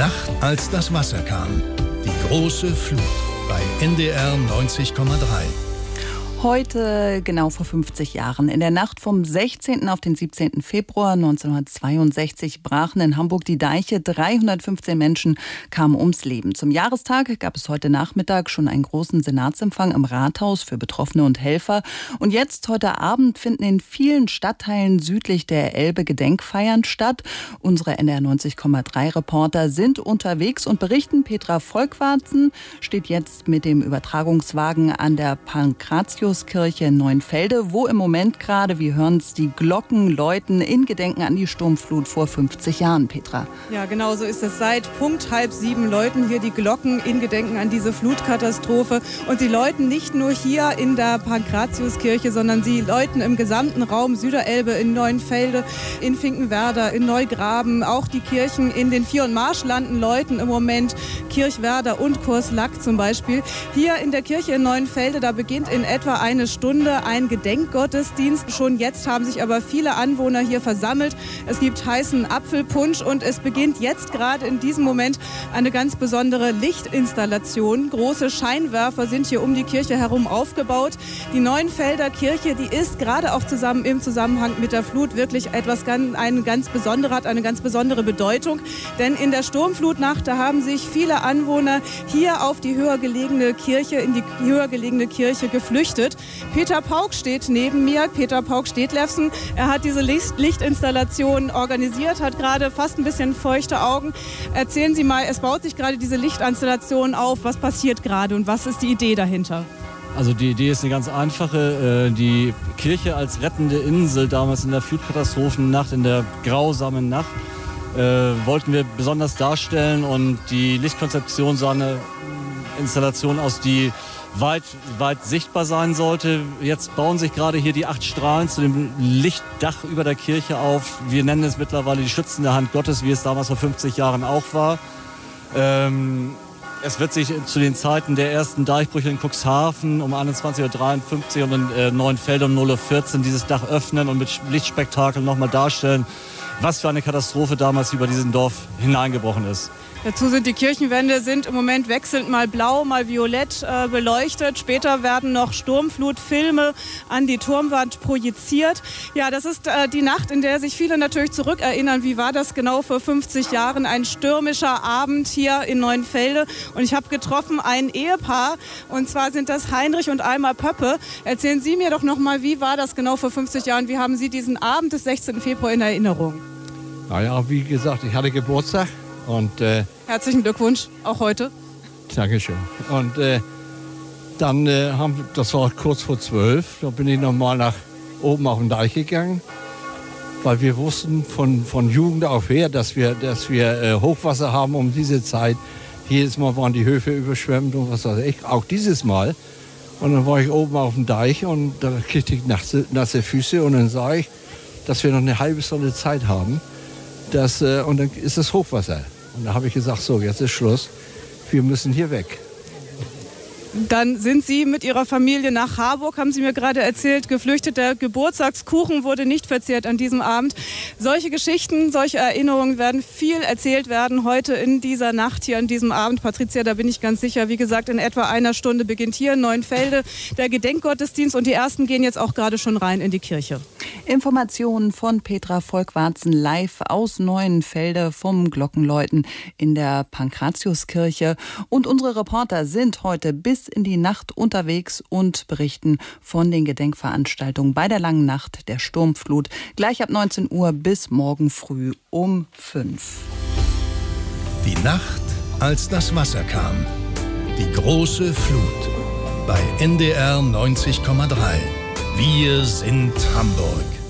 Nacht, als das Wasser kam. Die große Flut bei NDR 90,3. Heute, genau vor 50 Jahren, in der Nacht vom 16. auf den 17. Februar 1962 brachen in Hamburg die Deiche. 315 Menschen kamen ums Leben. Zum Jahrestag gab es heute Nachmittag schon einen großen Senatsempfang im Rathaus für Betroffene und Helfer. Und jetzt, heute Abend, finden in vielen Stadtteilen südlich der Elbe Gedenkfeiern statt. Unsere NDR 90,3 Reporter sind unterwegs und berichten. Petra Volkwarzen steht jetzt mit dem Übertragungswagen an der Pankratiuskirche in Neuenfelde, wo im Moment gerade, wir hören es, die Glocken läuten in Gedenken an die Sturmflut vor 50 Jahren, Petra. Ja, genau so ist es. Seit Punkt 6:30 läuten hier die Glocken in Gedenken an diese Flutkatastrophe. Und sie läuten nicht nur hier in der Pankratiuskirche, sondern sie läuten im gesamten Raum Süderelbe, in Neuenfelde, in Finkenwerder, in Neugraben. Auch die Kirchen in den Vier- und Marschlanden läuten im Moment, Kirchwerder und Kurslack zum Beispiel. Hier in der Kirche in Neuenfelde, da beginnt in etwa eine Stunde ein Gedenkgottesdienst. Schon jetzt haben sich aber viele Anwohner hier versammelt. Es gibt heißen Apfelpunsch und es beginnt jetzt gerade in diesem Moment eine ganz besondere Lichtinstallation. Große Scheinwerfer sind hier um die Kirche herum aufgebaut. Die Neuenfelder Kirche, die ist gerade auch im Zusammenhang mit der Flut wirklich hat eine ganz besondere Bedeutung. Denn in der Sturmflutnacht, da haben sich viele Anwohner hier auf die höher gelegene Kirche, in die höher gelegene Kirche geflüchtet. Peter Pauk steht neben mir, Peter Pauk-Stetlefsen. Er hat diese Lichtinstallation organisiert, hat gerade fast ein bisschen feuchte Augen. Erzählen Sie mal, es baut sich gerade diese Lichtinstallation auf. Was passiert gerade und was ist die Idee dahinter? Also die Idee ist eine ganz einfache. Die Kirche als rettende Insel damals in der Flutkatastrophennacht, in der grausamen Nacht, wollten wir besonders darstellen. Und die Lichtkonzeption sah eine Installation aus, die weit sichtbar sein sollte. Jetzt bauen sich gerade hier die 8 Strahlen zu dem Lichtdach über der Kirche auf. Wir nennen es mittlerweile die schützende Hand Gottes, wie es damals vor 50 Jahren auch war. Es wird sich zu den Zeiten der ersten Deichbrüche in Cuxhaven um 21:53 Uhr und in Neuenfelde um 0:14 Uhr dieses Dach öffnen und mit Lichtspektakel nochmal darstellen, was für eine Katastrophe damals über diesen Dorf hineingebrochen ist. Dazu sind die Kirchenwände im Moment wechselnd mal blau, mal violett beleuchtet. Später werden noch Sturmflutfilme an die Turmwand projiziert. Ja, das ist die Nacht, in der sich viele natürlich zurückerinnern. Wie war das genau vor 50 Jahren? Ein stürmischer Abend hier in Neuenfelde. Und ich habe getroffen ein Ehepaar. Und zwar sind das Heinrich und Alma Pöppe. Erzählen Sie mir doch noch mal, wie war das genau vor 50 Jahren? Wie haben Sie diesen Abend des 16. Februar in Erinnerung? Naja, wie gesagt, ich hatte Geburtstag. Und, herzlichen Glückwunsch, auch heute. Dankeschön. Und dann das war kurz vor 12, da bin ich nochmal nach oben auf den Deich gegangen, weil wir wussten von Jugend auf her, dass wir Hochwasser haben um diese Zeit. Jedes Mal waren die Höfe überschwemmt und was weiß ich, auch dieses Mal. Und dann war ich oben auf dem Deich und da kriegte ich nasse Füße und dann sah ich, dass wir noch eine halbe Stunde Zeit haben. Und dann ist das Hochwasser. Und da habe ich gesagt, so, jetzt ist Schluss. Wir müssen hier weg. Dann sind Sie mit Ihrer Familie nach Harburg, haben Sie mir gerade erzählt, geflüchtet. Der Geburtstagskuchen wurde nicht verzehrt an diesem Abend. Solche Geschichten, solche Erinnerungen werden viel erzählt werden heute in dieser Nacht, hier an diesem Abend. Patricia, da bin ich ganz sicher. Wie gesagt, in etwa einer Stunde beginnt hier in Neuenfelde der Gedenkgottesdienst und die Ersten gehen jetzt auch gerade schon rein in die Kirche. Informationen von Petra Volkwarzen live aus Neuenfelde vom Glockenläuten in der Pankratiuskirche. Und unsere Reporter sind heute bis in die Nacht unterwegs und berichten von den Gedenkveranstaltungen bei der langen Nacht der Sturmflut. Gleich ab 19 Uhr bis morgen früh um 5. Die Nacht, als das Wasser kam. Die große Flut bei NDR 90,3. Wir sind Hamburg.